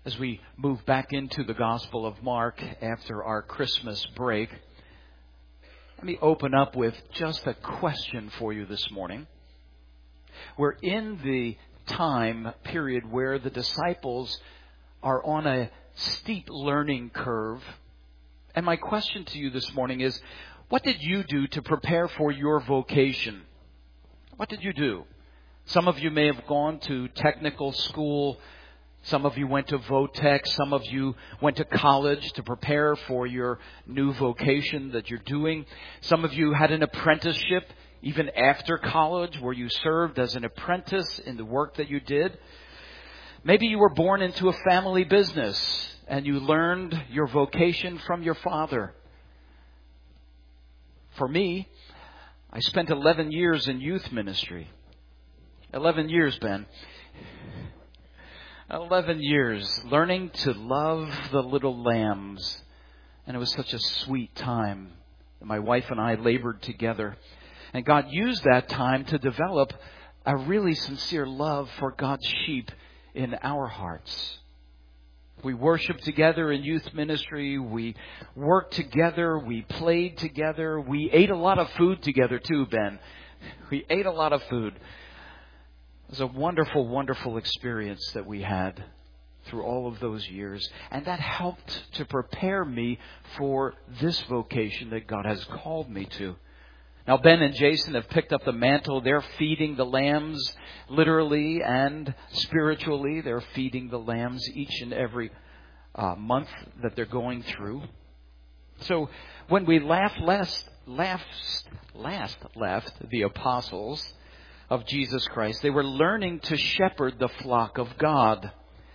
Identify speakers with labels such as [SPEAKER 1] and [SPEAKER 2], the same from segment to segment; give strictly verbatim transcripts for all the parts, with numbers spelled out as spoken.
[SPEAKER 1] As we move back into the Gospel of Mark after our Christmas break, let me open up with just a question for you this morning. We're in the time period where the disciples are on a steep learning curve. And my question to you this morning is, what did you do to prepare for your vocation? What did you do? Some of you may have gone to technical school. Some of you went to Votech. Some of you went to college to prepare for your new vocation that you're doing. Some of you had an apprenticeship even after college where you served as an apprentice in the work that you did. Maybe you were born into a family business and you learned your vocation from your father. For me, I spent eleven years in youth ministry. eleven years, Ben. eleven years learning to love the little lambs. And it was such a sweet time. My wife and I labored together. And God used that time to develop a really sincere love for God's sheep in our hearts. We worshiped together in youth ministry. We worked together. We played together. We ate a lot of food together too, Ben. We ate a lot of food. It was a wonderful, wonderful experience that we had through all of those years. And that helped to prepare me for this vocation that God has called me to. Now, Ben and Jason have picked up the mantle. They're feeding the lambs literally and spiritually. They're feeding the lambs each and every uh, month that they're going through. So when we last, last, last, last left the apostles of Jesus Christ, they were learning to shepherd the flock of God.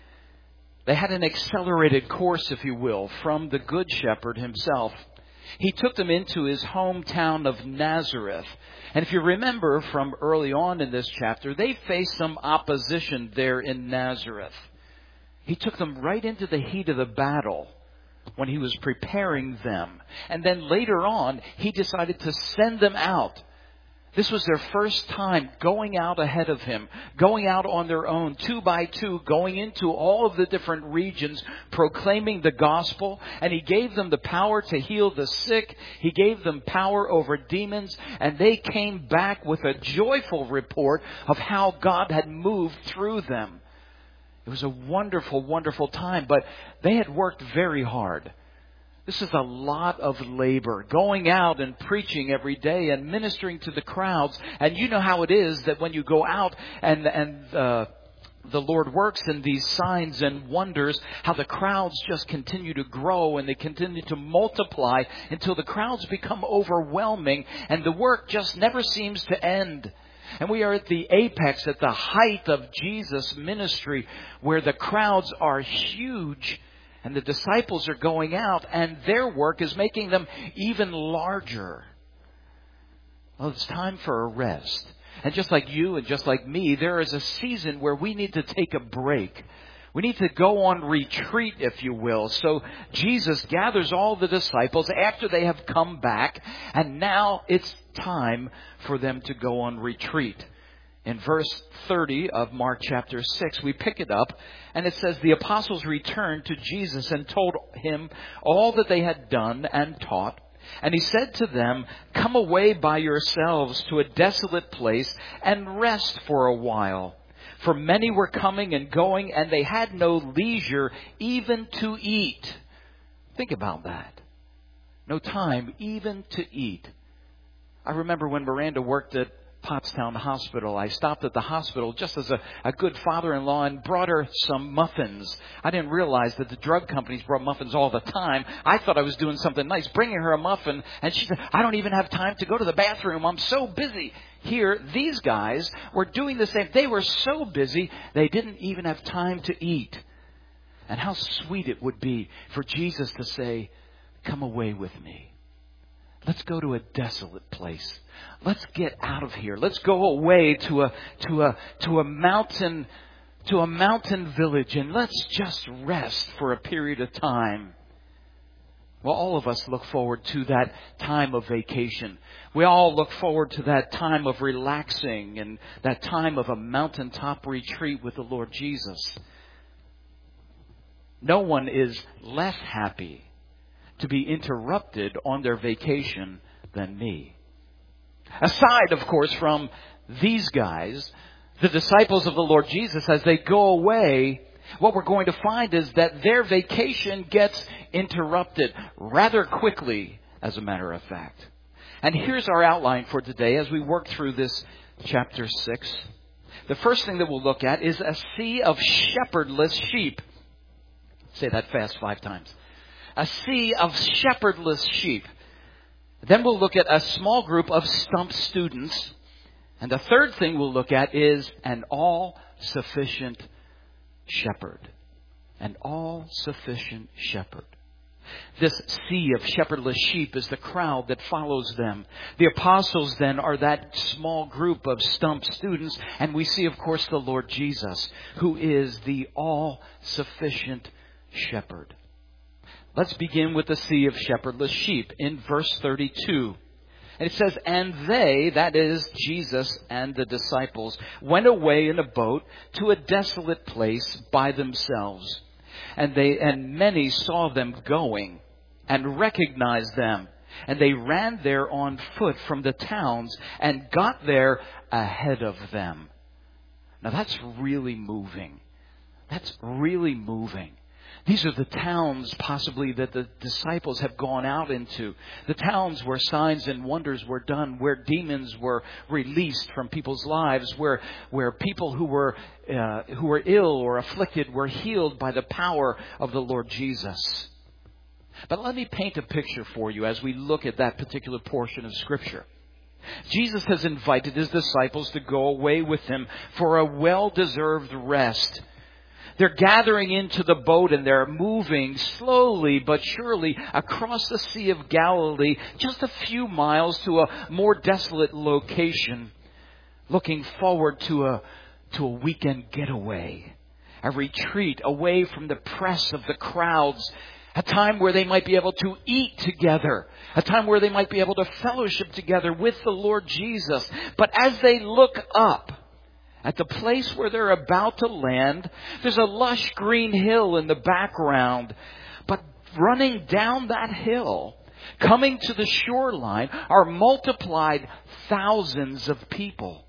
[SPEAKER 1] They had an accelerated course, if you will, from the Good Shepherd himself. He took them into his hometown of Nazareth. And if you remember from early on in this chapter, they faced some opposition there in Nazareth. He took them right into the heat of the battle when he was preparing them. And then later on, he decided to send them out. This was their first time going out ahead of him, going out on their own, two by two, going into all of the different regions, proclaiming the gospel. And he gave them the power to heal the sick. He gave them power over demons. And they came back with a joyful report of how God had moved through them. It was a wonderful, wonderful time. But they had worked very hard. This is a lot of labor, going out and preaching every day and ministering to the crowds. And you know how it is that when you go out and and uh, the Lord works in these signs and wonders, how the crowds just continue to grow and they continue to multiply until the crowds become overwhelming and the work just never seems to end. And we are at the apex, at the height of Jesus' ministry, where the crowds are huge. And the disciples are going out, and their work is making them even larger. Well, it's time for a rest. And just like you and just like me, there is a season where we need to take a break. We need to go on retreat, if you will. So Jesus gathers all the disciples after they have come back, and now it's time for them to go on retreat. In verse thirty of Mark chapter six, we pick it up, and it says, the apostles returned to Jesus and told him all that they had done and taught. And he said to them, come away by yourselves to a desolate place and rest for a while. For many were coming and going, and they had no leisure even to eat. Think about that. No time even to eat. I remember when Miranda worked at Pottstown Hospital. I stopped at the hospital just as a, a good father-in-law and brought her some muffins. I didn't realize that the drug companies brought muffins all the time. I thought I was doing something nice, bringing her a muffin, and she said, I don't even have time to go to the bathroom. I'm so busy. Here, these guys were doing the same. They were so busy, they didn't even have time to eat. And how sweet it would be for Jesus to say, come away with me. Let's go to a desolate place. Let's get out of here. Let's go away to a to a to a mountain to a mountain village, and let's just rest for a period of time. Well, all of us look forward to that time of vacation. We all look forward to that time of relaxing and that time of a mountaintop retreat with the Lord Jesus. No one is less happy to be interrupted on their vacation than me. Aside, of course, from these guys, the disciples of the Lord Jesus, as they go away, what we're going to find is that their vacation gets interrupted rather quickly, as a matter of fact. And here's our outline for today as we work through this chapter six. The first thing that we'll look at is a sea of shepherdless sheep. Say that fast five times. A sea of shepherdless sheep. Then we'll look at a small group of stump students. And the third thing we'll look at is an all-sufficient shepherd. An all-sufficient shepherd. This sea of shepherdless sheep is the crowd that follows them. The apostles then are that small group of stump students. And we see, of course, the Lord Jesus, who is the all-sufficient shepherd. Let's begin with the sea of shepherdless sheep in verse thirty-two. And it says, and they, that is Jesus and the disciples, went away in a boat to a desolate place by themselves. And they and many saw them going and recognized them. And they ran there on foot from the towns and got there ahead of them. Now that's really moving. That's really moving. These are the towns possibly that the disciples have gone out into. The towns where signs and wonders were done, where demons were released from people's lives, where where people who were uh, who were ill or afflicted were healed by the power of the Lord Jesus. But let me paint a picture for you as we look at that particular portion of Scripture. Jesus has invited his disciples to go away with him for a well-deserved rest. They're gathering into the boat and they're moving slowly but surely across the Sea of Galilee, just a few miles to a more desolate location, looking forward to a, to a weekend getaway, a retreat away from the press of the crowds, a time where they might be able to eat together, a time where they might be able to fellowship together with the Lord Jesus. But as they look up, at the place where they're about to land, there's a lush green hill in the background. But running down that hill, coming to the shoreline, are multiplied thousands of people.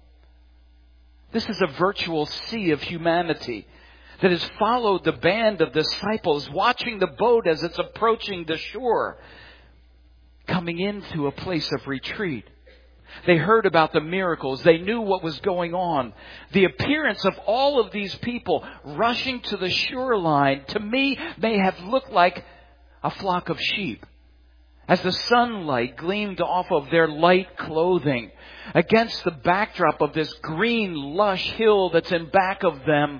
[SPEAKER 1] This is a virtual sea of humanity that has followed the band of disciples, watching the boat as it's approaching the shore, coming into a place of retreat. They heard about the miracles. They knew what was going on. The appearance of all of these people rushing to the shoreline, to me, may have looked like a flock of sheep. As the sunlight gleamed off of their light clothing against the backdrop of this green, lush hill that's in back of them,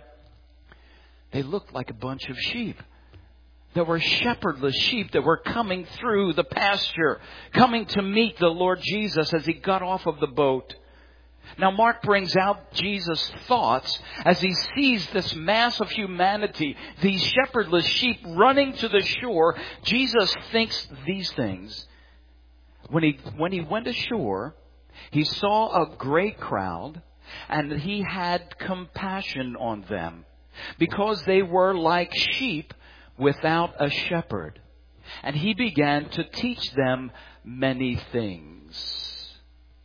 [SPEAKER 1] they looked like a bunch of sheep. There were shepherdless sheep that were coming through the pasture, coming to meet the Lord Jesus as he got off of the boat. Now Mark brings out Jesus' thoughts as he sees this mass of humanity, these shepherdless sheep running to the shore. Jesus thinks these things. When he, when he went ashore, he saw a great crowd, and he had compassion on them, because they were like sheep without a shepherd. And he began to teach them many things.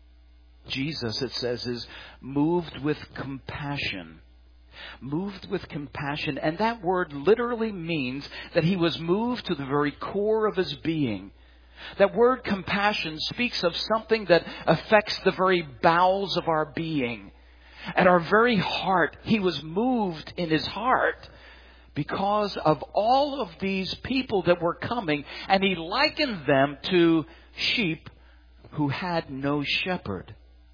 [SPEAKER 1] Jesus, it says, is moved with compassion. Moved with compassion. And that word literally means that he was moved to the very core of his being. That word compassion speaks of something that affects the very bowels of our being. At our very heart, he was moved in his heart because of all of these people that were coming, and he likened them to sheep who had no shepherd.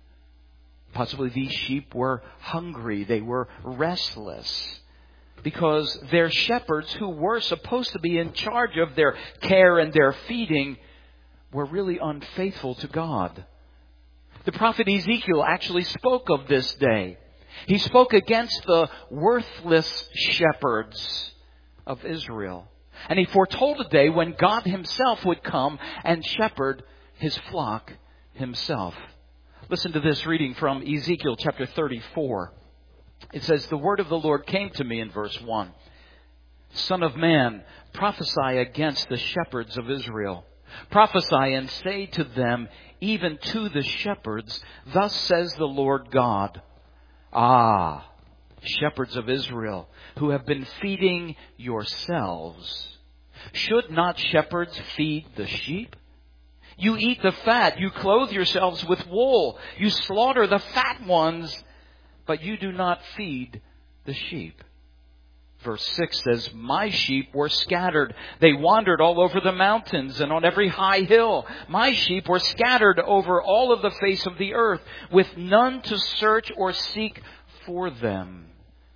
[SPEAKER 1] Possibly these sheep were hungry, they were restless, because their shepherds, who were supposed to be in charge of their care and their feeding, were really unfaithful to God. The prophet Ezekiel actually spoke of this day. He spoke against the worthless shepherds of Israel. And he foretold a day when God himself would come and shepherd his flock himself. Listen to this reading from Ezekiel chapter thirty-four. It says, "The word of the Lord came to me," in verse one, Son of man, prophesy against the shepherds of Israel. Prophesy and say to them, even to the shepherds, thus says the Lord God. Ah, shepherds of Israel, who have been feeding yourselves. Should not shepherds feed the sheep? You eat the fat, you clothe yourselves with wool, you slaughter the fat ones, but you do not feed the sheep. Verse six says, my sheep were scattered. They wandered all over the mountains and on every high hill. My sheep were scattered over all of the face of the earth, with none to search or seek for them.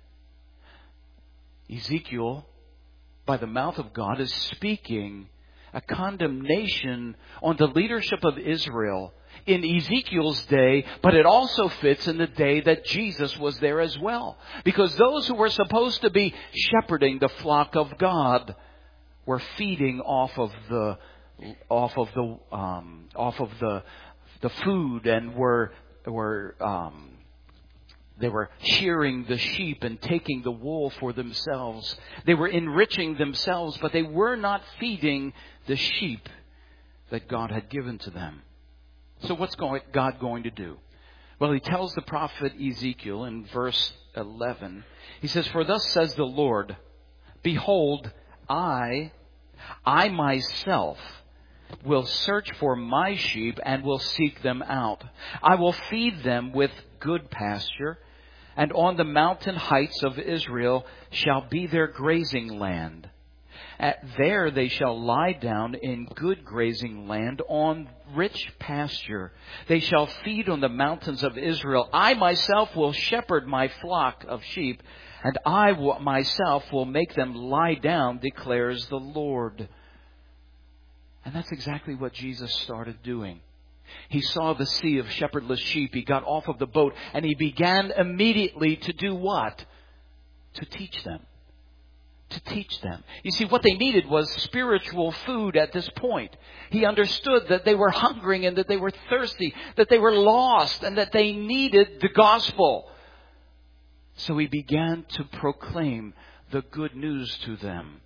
[SPEAKER 1] Ezekiel, by the mouth of God, is speaking a condemnation on the leadership of Israel in Ezekiel's day, but it also fits in the day that Jesus was there as well. Because those who were supposed to be shepherding the flock of God were feeding off of the off of the um, off of the the food, and were were um, they were shearing the sheep and taking the wool for themselves. They were enriching themselves, but they were not feeding the sheep that God had given to them. So what's God going to do? Well, he tells the prophet Ezekiel in verse eleven, he says, for thus says the Lord, behold, I, I myself will search for my sheep and will seek them out. I will feed them with good pasture, and on the mountain heights of Israel shall be their grazing land. At there they shall lie down in good grazing land on rich pasture. They shall feed on the mountains of Israel. I myself will shepherd my flock of sheep, and I will, myself will make them lie down, declares the Lord. And that's exactly what Jesus started doing. He saw the sea of shepherdless sheep. He got off of the boat and he began immediately to do what? To teach them. To teach them. You see, what they needed was spiritual food at this point. He understood that they were hungering and that they were thirsty, that they were lost, and that they needed the gospel. So he began to proclaim the good news to them.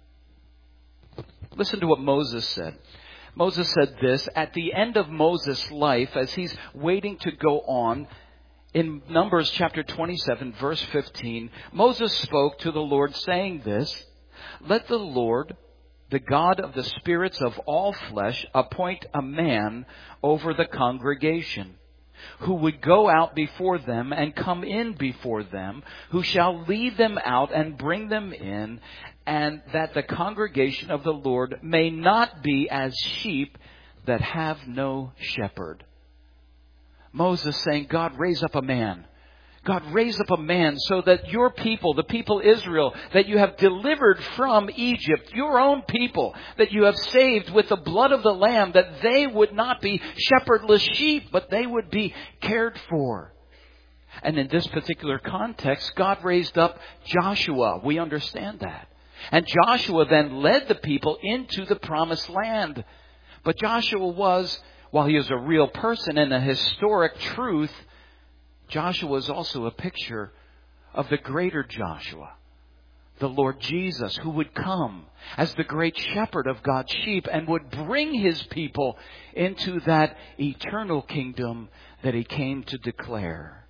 [SPEAKER 1] Listen to what Moses said. Moses said this at the end of Moses' life, as he's waiting to go on. In Numbers chapter twenty-seven, verse fifteen, Moses spoke to the Lord saying this, let the Lord, the God of the spirits of all flesh, appoint a man over the congregation, who would go out before them and come in before them, who shall lead them out and bring them in, and that the congregation of the Lord may not be as sheep that have no shepherd. Moses saying, God, raise up a man. God, raise up a man so that your people, the people Israel, that you have delivered from Egypt, your own people, that you have saved with the blood of the Lamb, that they would not be shepherdless sheep, but they would be cared for. And in this particular context, God raised up Joshua. We understand that. And Joshua then led the people into the promised land. But Joshua was, while he is a real person and a historic truth, Joshua is also a picture of the greater Joshua, the Lord Jesus, who would come as the great shepherd of God's sheep and would bring his people into that eternal kingdom that he came to declare.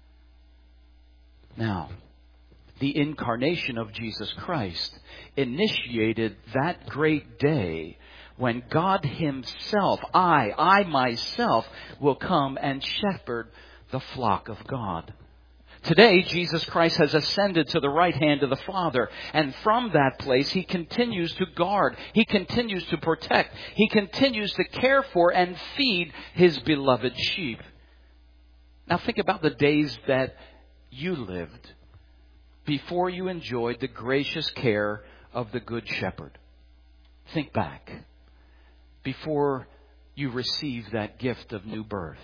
[SPEAKER 1] Now, the incarnation of Jesus Christ initiated that great day when God himself, I, I myself, will come and shepherd the flock of God. Today, Jesus Christ has ascended to the right hand of the Father, and from that place, he continues to guard, he continues to protect, he continues to care for and feed his beloved sheep. Now think about the days that you lived before you enjoyed the gracious care of the Good Shepherd. Think back. Before you received that gift of new birth.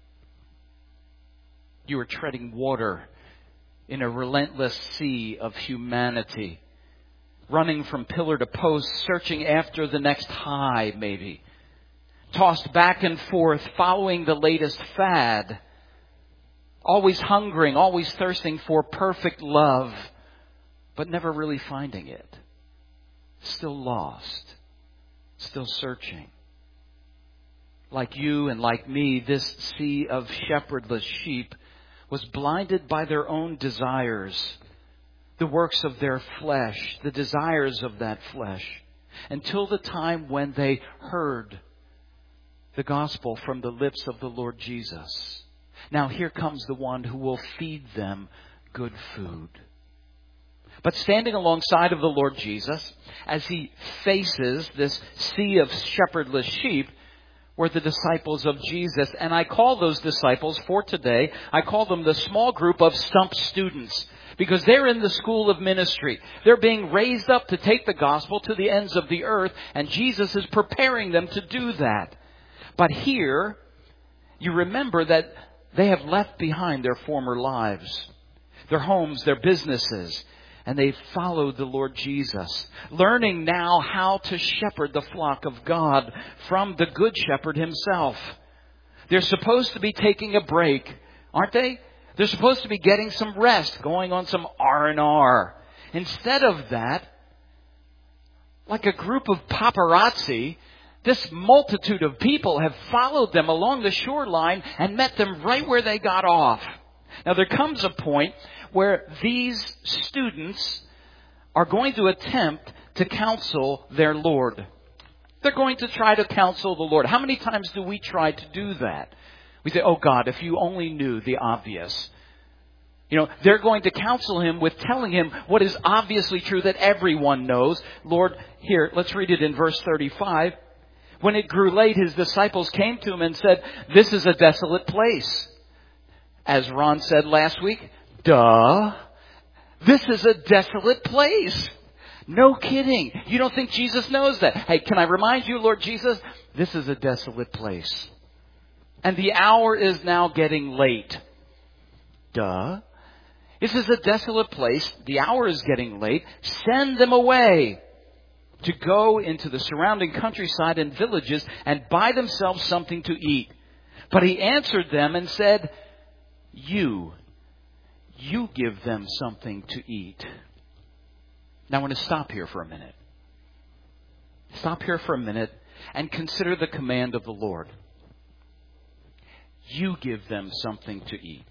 [SPEAKER 1] You were treading water in a relentless sea of humanity. Running from pillar to post, searching after the next high, maybe. Tossed back and forth, following the latest fad. Always hungering, always thirsting for perfect love, but never really finding it. still lost, still searching. Like you and like me, this sea of shepherdless sheep was blinded by their own desires, the works of their flesh, the desires of that flesh, until the time when they heard the gospel from the lips of the Lord Jesus. Now here comes the one who will feed them good food. But standing alongside of the Lord Jesus, as he faces this sea of shepherdless sheep, were the disciples of Jesus. And I call those disciples for today, I call them the small group of stump students. Because they're in the school of ministry. They're being raised up to take the gospel to the ends of the earth. And Jesus is preparing them to do that. But here, you remember that they have left behind their former lives, their homes, their businesses. And they followed the Lord Jesus, learning now how to shepherd the flock of God from the Good Shepherd himself. They're supposed to be taking a break, aren't they? They're supposed to be getting some rest, going on some R and R. Instead of that, like a group of paparazzi, this multitude of people have followed them along the shoreline and met them right where they got off. Now there comes a point where these students are going to attempt to counsel their Lord. They're going to try to counsel the Lord. How many times do we try to do that? We say, oh God, if you only knew the obvious. You know, they're going to counsel him with telling him what is obviously true that everyone knows. Lord, here, let's read it in verse thirty-five. When it grew late, his disciples came to him and said, this is a desolate place. As Ron said last week, duh. This is a desolate place. No kidding. You don't think Jesus knows that? Hey, can I remind you, Lord Jesus, this is a desolate place. And the hour is now getting late. Duh. This is a desolate place. The hour is getting late. Send them away to go into the surrounding countryside and villages and buy themselves something to eat. But he answered them and said, You, you give them something to eat. Now I want to stop here for a minute. Stop here for a minute and consider the command of the Lord. You give them something to eat.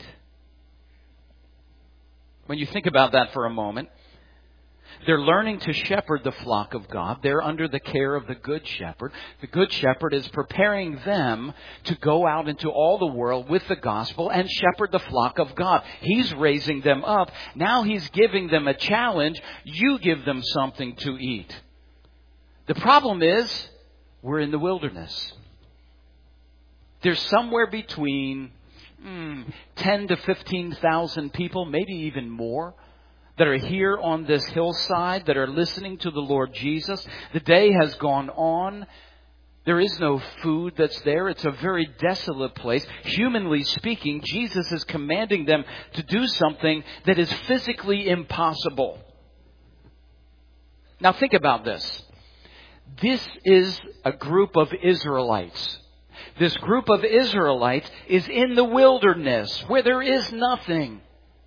[SPEAKER 1] When you think about that for a moment, they're learning to shepherd the flock of God. They're under the care of the Good Shepherd. The Good Shepherd is preparing them to go out into all the world with the gospel and shepherd the flock of God. He's raising them up. Now he's giving them a challenge. You give them something to eat. The problem is, we're in the wilderness. There's somewhere between mm, ten to fifteen thousand people, maybe even more, that are here on this hillside, that are listening to the Lord Jesus. The day has gone on. There is no food that's there. It's a very desolate place. Humanly speaking, Jesus is commanding them to do something that is physically impossible. Now think about this. This is a group of Israelites. This group of Israelites is in the wilderness where there is nothing.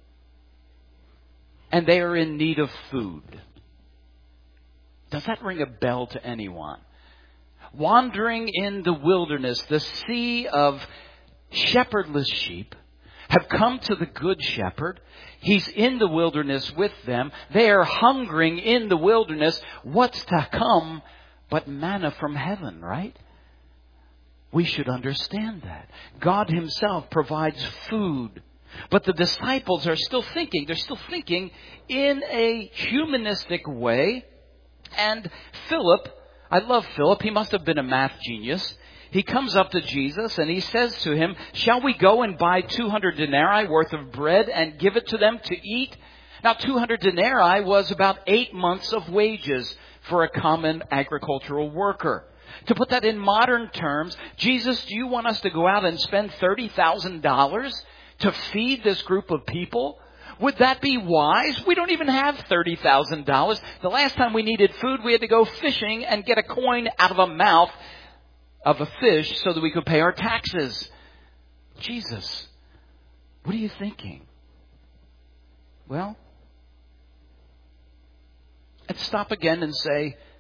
[SPEAKER 1] And they are in need of food. Does that ring a bell to anyone? Wandering in the wilderness, the sea of shepherdless sheep have come to the Good Shepherd. He's in the wilderness with them. They are hungering in the wilderness. What's to come but manna from heaven, right? We should understand that. God himself provides food. But the disciples are still thinking. They're still thinking in a humanistic way. And Philip, I love Philip. He must have been a math genius. He comes up to Jesus and he says to him, shall we go and buy two hundred denarii worth of bread and give it to them to eat? Now, two hundred denarii was about eight months of wages for a common agricultural worker. To put that in modern terms, Jesus, do you want us to go out and spend thirty thousand dollars to feed this group of people? Would that be wise? We don't even have thirty thousand dollars. The last time we needed food, we had to go fishing and get a coin out of a mouth of a fish so that we could pay our taxes. Jesus, what are you thinking? Well, let's stop again and say,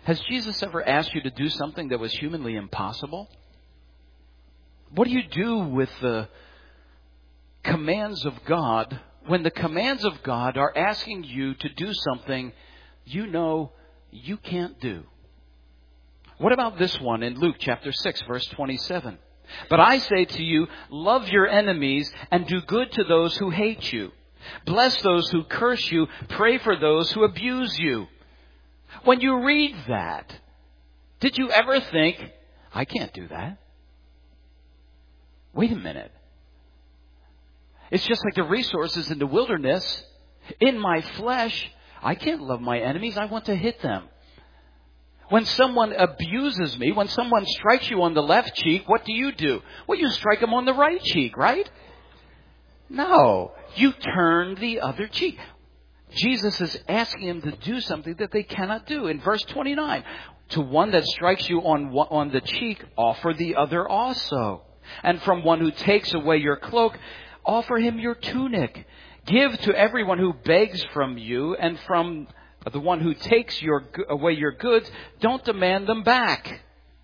[SPEAKER 1] Has Jesus ever asked you to do something that was humanly impossible? What do you do with the commands of God when the commands of God are asking you to do something you know you can't do? What about this one in Luke chapter six, verse twenty-seven? But I say to you, love your enemies and do good to those who hate you. Bless those who curse you. Pray for those who abuse you. When you read that, did you ever think, I can't do that? Wait a minute. It's just like the resources in the wilderness. In my flesh, I can't love my enemies. I want to hit them. When someone abuses me, when someone strikes you on the left cheek, what do you do? Well, you strike them on the right cheek, right? No, you turn the other cheek. Jesus is asking them to do something that they cannot do. In verse twenty-nine, to one that strikes you on on the cheek, offer the other also. And from one who takes away your cloak, offer him your tunic. Give to everyone who begs from you, and from the one who takes your away your goods, don't demand them back.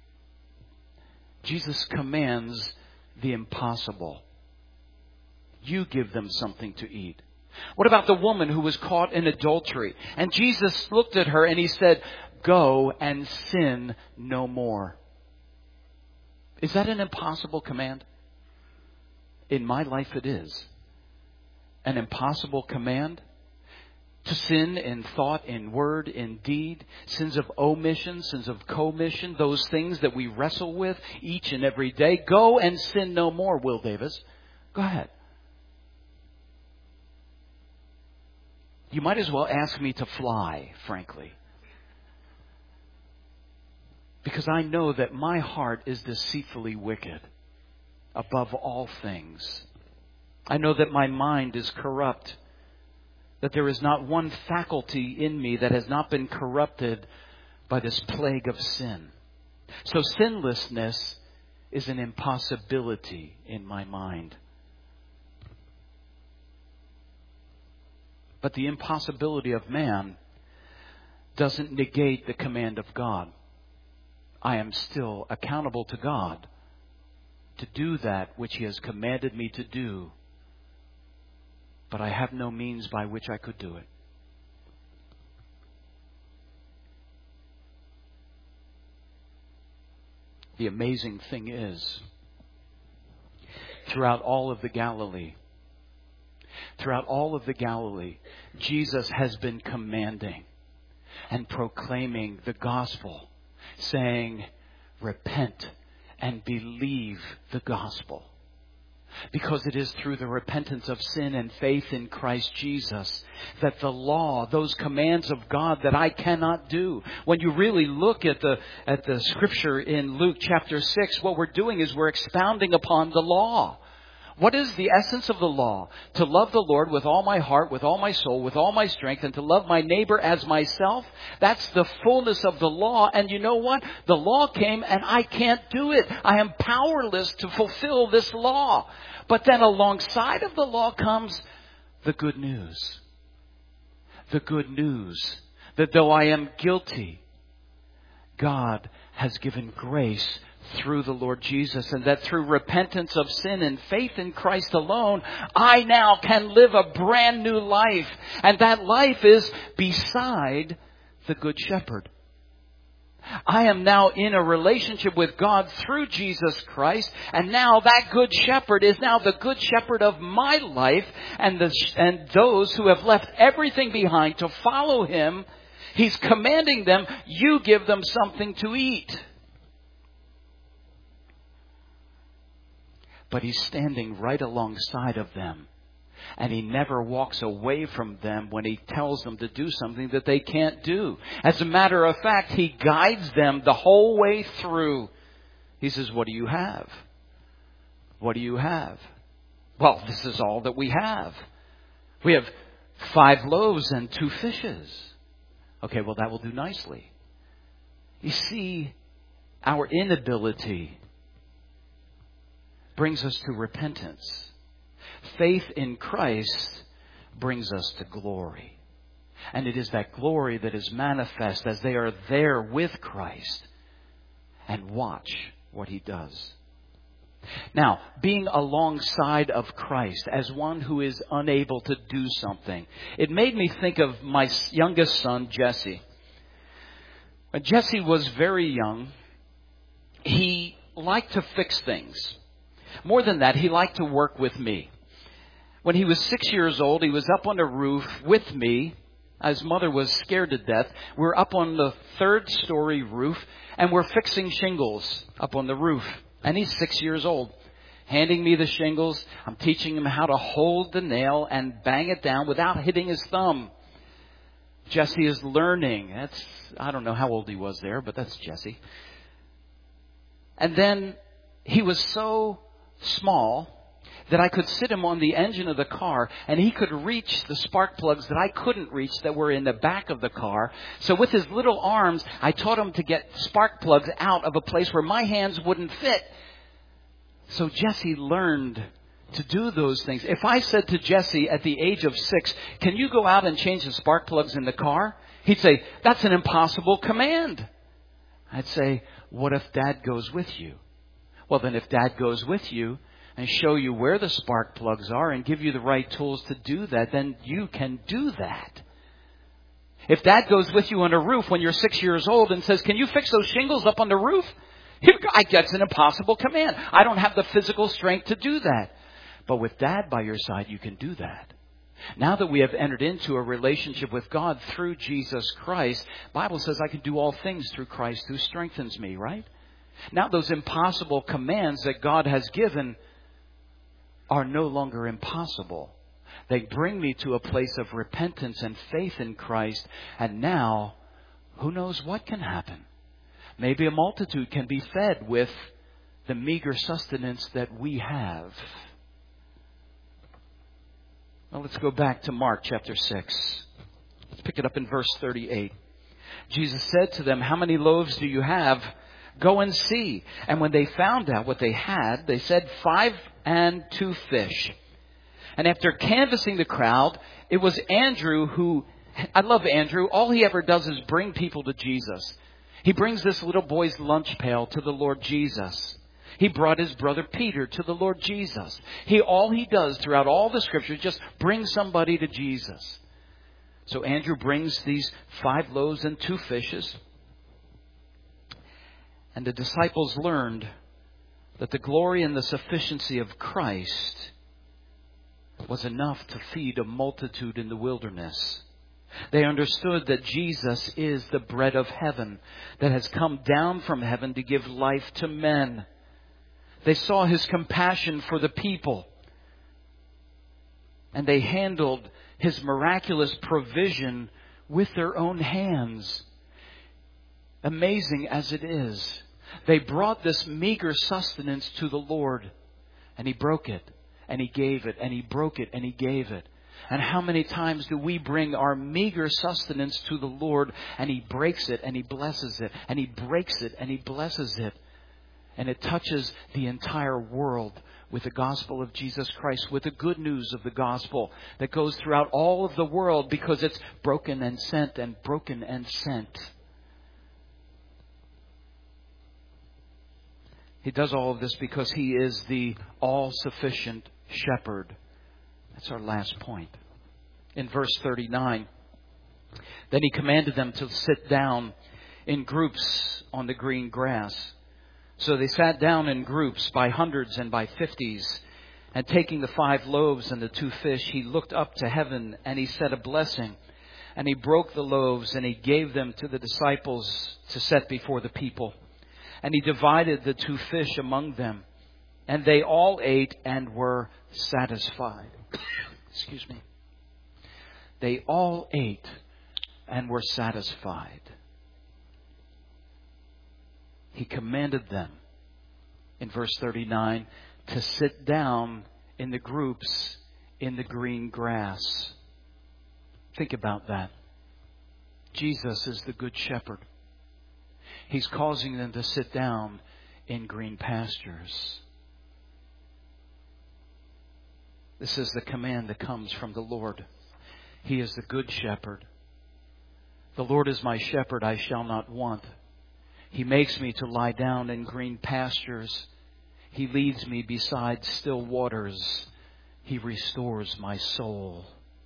[SPEAKER 1] Jesus commands the impossible. You give them something to eat. What about the woman who was caught in adultery? And Jesus looked at her and he said, go and sin no more. Is that an impossible command? In my life it is. An impossible command? To sin in thought, in word, in deed, sins of omission, sins of commission, those things that we wrestle with each and every day. Go and sin no more, Will Davis. Go ahead. You might as well ask me to fly, frankly. Because I know that my heart is deceitfully wicked above all things. I know that my mind is corrupt. That there is not one faculty in me that has not been corrupted by this plague of sin. So sinlessness is an impossibility in my mind. But the impossibility of man doesn't negate the command of God. I am still accountable to God to do that which He has commanded me to do. But I have no means by which I could do it. The amazing thing is, throughout all of the Galilee, throughout all of the Galilee, Jesus has been commanding and proclaiming the gospel, saying, repent and believe the gospel. Because it is through the repentance of sin and faith in Christ Jesus that the law, those commands of God that I cannot do. When you really look at the at the scripture in Luke chapter six, what we're doing is we're expounding upon the law. What is the essence of the law? To love the Lord with all my heart, with all my soul, with all my strength, and to love my neighbor as myself. That's the fullness of the law. And you know what? The law came and I can't do it. I am powerless to fulfill this law. But then alongside of the law comes the good news. The good news that though I am guilty, God has given grace through the Lord Jesus, and that through repentance of sin and faith in Christ alone, I now can live a brand new life. And that life is beside the Good Shepherd. I am now in a relationship with God through Jesus Christ, and now that Good Shepherd is now the Good Shepherd of my life, and the, and those who have left everything behind to follow Him, He's commanding them, you give them something to eat. But He's standing right alongside of them. And He never walks away from them when He tells them to do something that they can't do. As a matter of fact, He guides them the whole way through. He says, what do you have? What do you have? Well, this is all that we have. We have five loaves and two fishes. Okay, well, that will do nicely. You see, our inability brings us to repentance. Faith in Christ brings us to glory. And it is that glory that is manifest as they are there with Christ and watch what He does. Now, being alongside of Christ as one who is unable to do something, it made me think of my youngest son, Jesse. When Jesse was very young, he liked to fix things. More than that, he liked to work with me. When he was six years old, he was up on the roof with me. His mother was scared to death. We're up on the third story roof, and we're fixing shingles up on the roof. And he's six years old, handing me the shingles. I'm teaching him how to hold the nail and bang it down without hitting his thumb. Jesse is learning. That's, I don't know how old he was there, but that's Jesse. And then he was so small that I could sit him on the engine of the car and he could reach the spark plugs that I couldn't reach that were in the back of the car. So with his little arms, I taught him to get spark plugs out of a place where my hands wouldn't fit. So Jesse learned to do those things. If I said to Jesse at the age of six, can you go out and change the spark plugs in the car? He'd say, that's an impossible command. I'd say, what if Dad goes with you? Well, then if Dad goes with you and show you where the spark plugs are and give you the right tools to do that, then you can do that. If Dad goes with you on a roof when you're six years old and says, can you fix those shingles up on the roof? I guess an impossible command. I don't have the physical strength to do that. But with Dad by your side, you can do that. Now that we have entered into a relationship with God through Jesus Christ, the Bible says I can do all things through Christ who strengthens me, right? Now those impossible commands that God has given are no longer impossible. They bring me to a place of repentance and faith in Christ. And now, who knows what can happen? Maybe a multitude can be fed with the meager sustenance that we have. Well, let's go back to Mark chapter six. Let's pick it up in verse thirty-eight. Jesus said to them, how many loaves do you have? Go and see. And when they found out what they had, they said, five and two fish. And after canvassing the crowd, it was Andrew who, I love Andrew. All he ever does is bring people to Jesus. He brings this little boy's lunch pail to the Lord Jesus. He brought his brother Peter to the Lord Jesus. He, all he does throughout all the scriptures, just brings somebody to Jesus. So Andrew brings these five loaves and two fishes. And the disciples learned that the glory and the sufficiency of Christ was enough to feed a multitude in the wilderness. They understood that Jesus is the bread of heaven that has come down from heaven to give life to men. They saw His compassion for the people. And they handled His miraculous provision with their own hands. Amazing as it is, they brought this meager sustenance to the Lord. And He broke it. And He gave it. And He broke it. And He gave it. And how many times do we bring our meager sustenance to the Lord and He breaks it and He blesses it and He breaks it and He blesses it. And it touches the entire world with the gospel of Jesus Christ, with the good news of the gospel that goes throughout all of the world because it's broken and sent and broken and sent. He does all of this because He is the all-sufficient shepherd. That's our last point. In verse thirty-nine, then He commanded them to sit down in groups on the green grass. So they sat down in groups by hundreds and by fifties. And taking the five loaves and the two fish, He looked up to heaven and He said a blessing. And He broke the loaves and He gave them to the disciples to set before the people. And He divided the two fish among them. And they all ate and were satisfied. Excuse me. They all ate and were satisfied. He commanded them, in verse thirty-nine, to sit down in the groups in the green grass. Think about that. Jesus is the good shepherd. He's causing them to sit down in green pastures. This is the command that comes from the Lord. He is the good shepherd. The Lord is my shepherd, I shall not want. He makes me to lie down in green pastures. He leads me beside still waters. He restores my soul.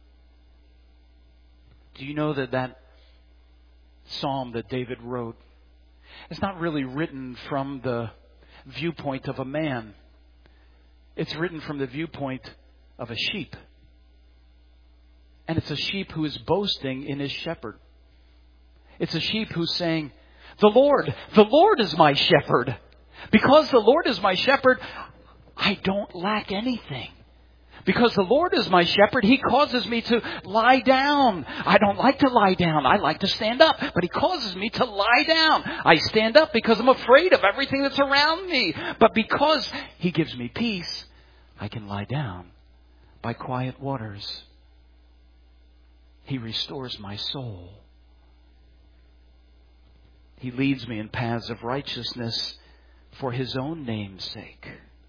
[SPEAKER 1] Do you know that that psalm that David wrote is not really written from the viewpoint of a man? It's written from the viewpoint of a sheep. And it's a sheep who is boasting in his shepherd. It's a sheep who's saying, the Lord, the Lord is my shepherd. Because the Lord is my shepherd, I don't lack anything. Because the Lord is my shepherd, He causes me to lie down. I don't like to lie down. I like to stand up. But He causes me to lie down. I stand up because I'm afraid of everything that's around me. But because He gives me peace, I can lie down by quiet waters. He restores my soul. He leads me in paths of righteousness for His own name's sake.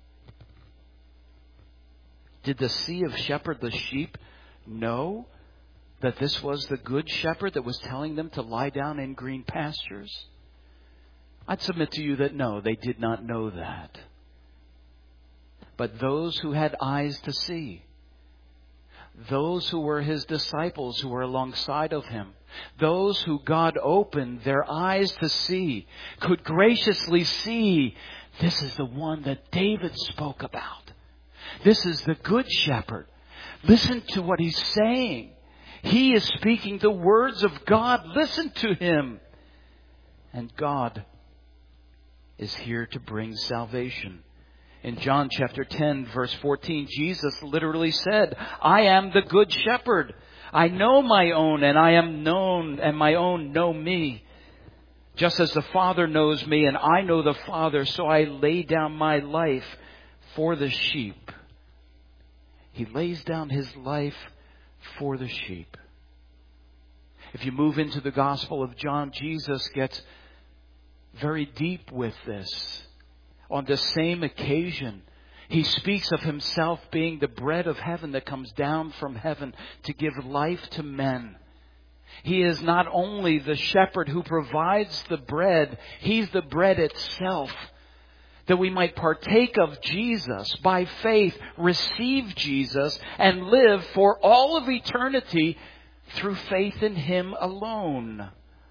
[SPEAKER 1] Did the sea of shepherd the sheep know that this was the good shepherd that was telling them to lie down in green pastures? I'd submit to you that no, they did not know that. But those who had eyes to see, those who were His disciples who were alongside of Him, those who God opened their eyes to see, could graciously see, this is the one that David spoke about. This is the good shepherd. Listen to what he's saying. He is speaking the words of God. Listen to Him. And God is here to bring salvation. In John chapter ten, verse fourteen, Jesus literally said, I am the good shepherd. I know my own, and I am known, and my own know me. Just as the Father knows me, and I know the Father, so I lay down my life for the sheep. He lays down His life for the sheep. If you move into the Gospel of John, Jesus gets very deep with this. On the same occasion, He speaks of Himself being the bread of heaven that comes down from heaven to give life to men. He is not only the shepherd who provides the bread, He's the bread itself. That we might partake of Jesus by faith, receive Jesus, and live for all of eternity through faith in Him alone.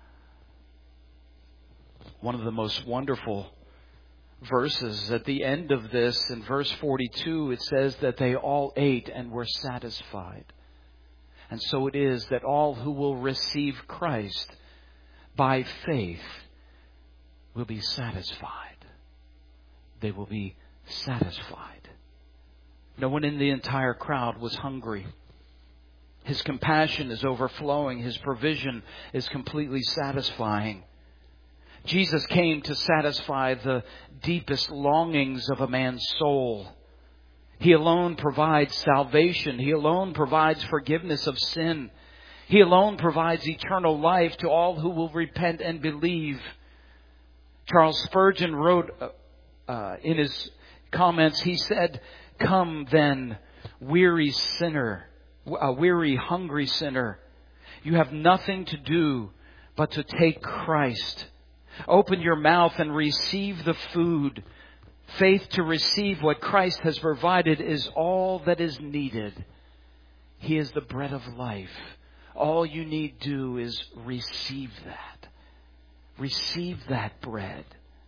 [SPEAKER 1] One of the most wonderful verses at the end of this, in verse forty-two, it says that they all ate and were satisfied. And so it is that all who will receive Christ by faith will be satisfied. They will be satisfied. No one in the entire crowd was hungry. His compassion is overflowing. His provision is completely satisfying. Jesus came to satisfy the deepest longings of a man's soul. He alone provides salvation. He alone provides forgiveness of sin. He alone provides eternal life to all who will repent and believe. Charles Spurgeon wrote uh, in his comments, he said, "Come then, weary sinner, a weary, hungry sinner. You have nothing to do but to take Christ. Open your mouth and receive the food. Faith to receive what Christ has provided is all that is needed. He is the bread of life. All you need do is receive that. Receive that bread."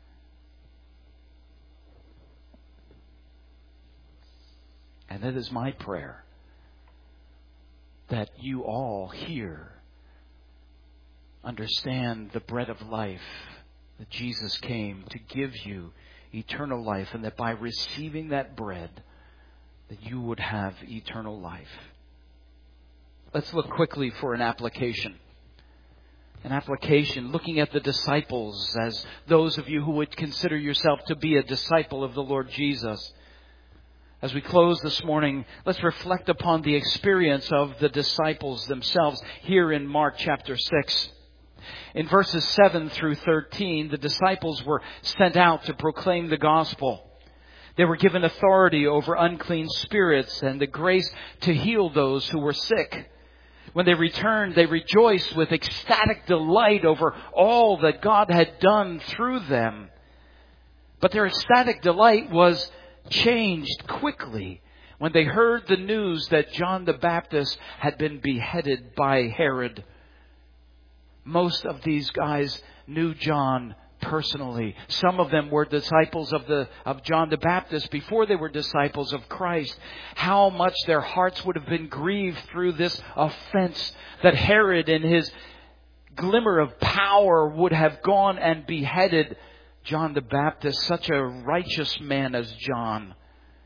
[SPEAKER 1] And that is my prayer, that you all here understand the bread of life, that Jesus came to give you eternal life, and that by receiving that bread, that you would have eternal life. Let's look quickly for an application. An application, looking at the disciples as those of you who would consider yourself to be a disciple of the Lord Jesus. As we close this morning, let's reflect upon the experience of the disciples themselves here in Mark chapter six. In verses seven through thirteen, the disciples were sent out to proclaim the gospel. They were given authority over unclean spirits and the grace to heal those who were sick. When they returned, they rejoiced with ecstatic delight over all that God had done through them. But their ecstatic delight was changed quickly when they heard the news that John the Baptist had been beheaded by Herod. Most of these guys knew John personally. Some of them were disciples of the of John the Baptist before they were disciples of Christ. How much their hearts would have been grieved through this offense that Herod in his glimmer of power would have gone and beheaded John the Baptist, such a righteous man as John.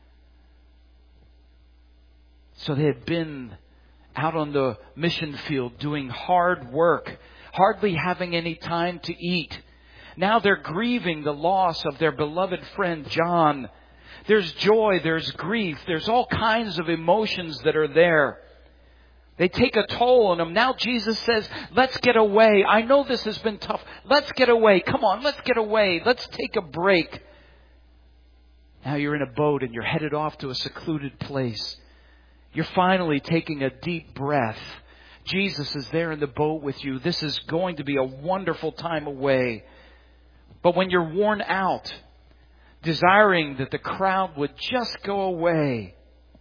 [SPEAKER 1] So they had been out on the mission field doing hard work, hardly having any time to eat. Now they're grieving the loss of their beloved friend John. There's joy, there's grief, there's all kinds of emotions that are there. They take a toll on them. Now Jesus says, let's get away. I know this has been tough. Let's get away. Come on, let's get away. Let's take a break. Now you're in a boat and you're headed off to a secluded place. You're finally taking a deep breath. Jesus is there in the boat with you. This is going to be a wonderful time away. But when you're worn out, desiring that the crowd would just go away,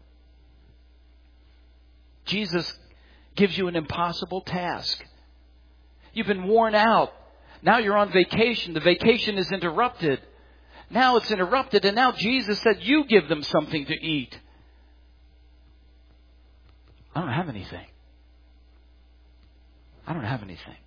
[SPEAKER 1] Jesus gives you an impossible task. You've been worn out. Now you're on vacation. The vacation is interrupted. Now it's interrupted, and now Jesus said, you give them something to eat. I don't have anything. I don't have anything.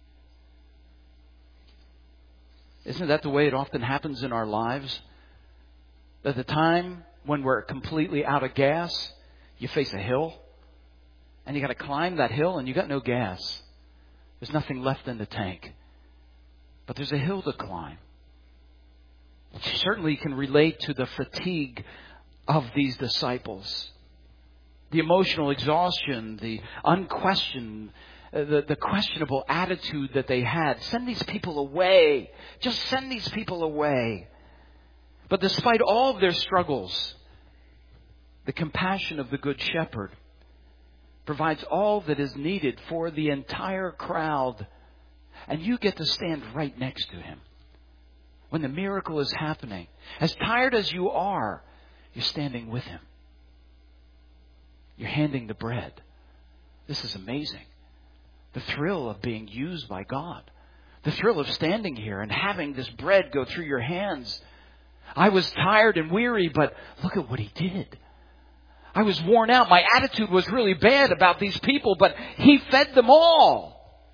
[SPEAKER 1] Isn't that the way it often happens in our lives? At the time when we're completely out of gas, you face a hill, and you got to climb that hill, and you got no gas. There's nothing left in the tank. But there's a hill to climb. You certainly can relate to the fatigue of these disciples. The emotional exhaustion, the unquestioned, uh, the, the questionable attitude that they had. Send these people away. Just send these people away. But despite all of their struggles, the compassion of the Good Shepherd provides all that is needed for the entire crowd. And you get to stand right next to him. When the miracle is happening, as tired as you are, you're standing with him. You're handing the bread. This is amazing. The thrill of being used by God. The thrill of standing here and having this bread go through your hands. I was tired and weary, but look at what he did. I was worn out. My attitude was really bad about these people, but he fed them all.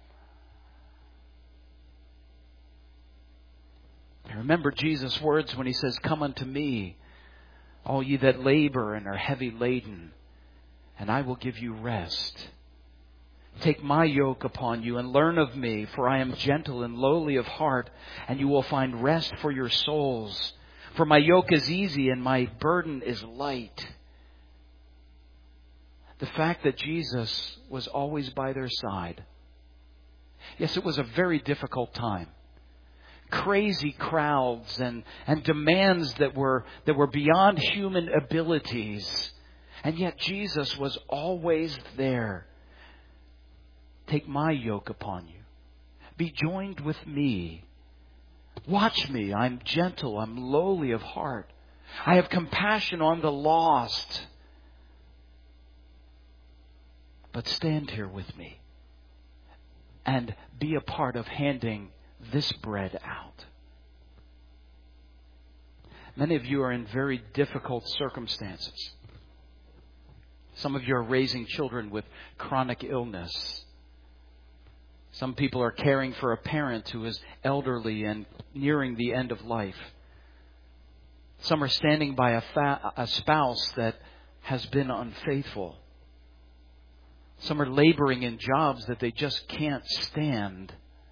[SPEAKER 1] I remember Jesus' words when he says, come unto me, all ye that labor and are heavy laden, and I will give you rest. Take my yoke upon you and learn of me, for I am gentle and lowly of heart, and you will find rest for your souls. For my yoke is easy and my burden is light. The fact that Jesus was always by their side. Yes, it was a very difficult time. Crazy crowds and, and demands that were that were beyond human abilities. And yet Jesus was always there. Take my yoke upon you. Be joined with me. Watch me. I'm gentle. I'm lowly of heart. I have compassion on the lost. But stand here with me and be a part of handing this bread out. Many of you are in very difficult circumstances. Some of you are raising children with chronic illness. Some people are caring for a parent who is elderly and nearing the end of life. Some are standing by a, fa- a spouse that has been unfaithful. Some are laboring in jobs that they just can't stand.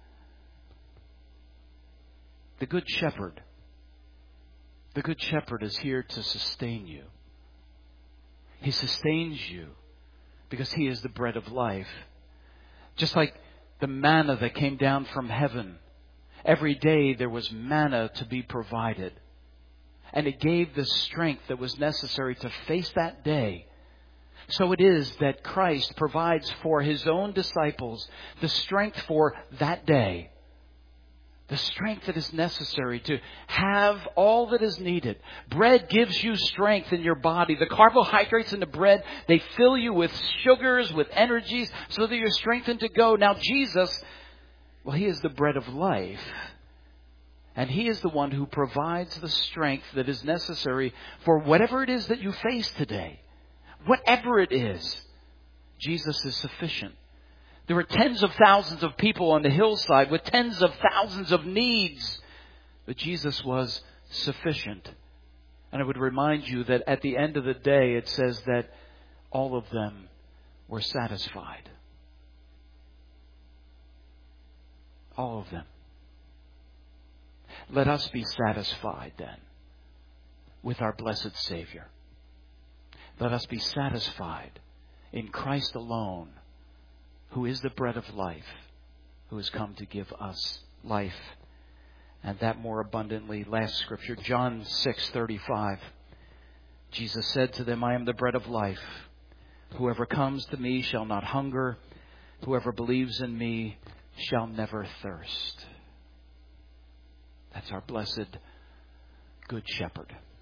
[SPEAKER 1] The Good Shepherd, the Good Shepherd is here to sustain you. He sustains you because He is the bread of life. Just like the manna that came down from heaven. Every day there was manna to be provided. And it gave the strength that was necessary to face that day. So it is that Christ provides for His own disciples the strength for that day. The strength that is necessary to have all that is needed. Bread gives you strength in your body. The carbohydrates in the bread, they fill you with sugars, with energies, so that you're strengthened to go. Now Jesus, well, He is the bread of life. And He is the one who provides the strength that is necessary for whatever it is that you face today. Whatever it is, Jesus is sufficient. There were tens of thousands of people on the hillside with tens of thousands of needs. But Jesus was sufficient. And I would remind you that at the end of the day, it says that all of them were satisfied. All of them. Let us be satisfied then with our blessed Savior. Let us be satisfied in Christ alone, who is the bread of life, who has come to give us life, and that more abundantly. Last scripture, John six thirty-five. Jesus said to them, I am the bread of life. Whoever comes to me shall not hunger. Whoever believes in me shall never thirst. That's our blessed Good Shepherd.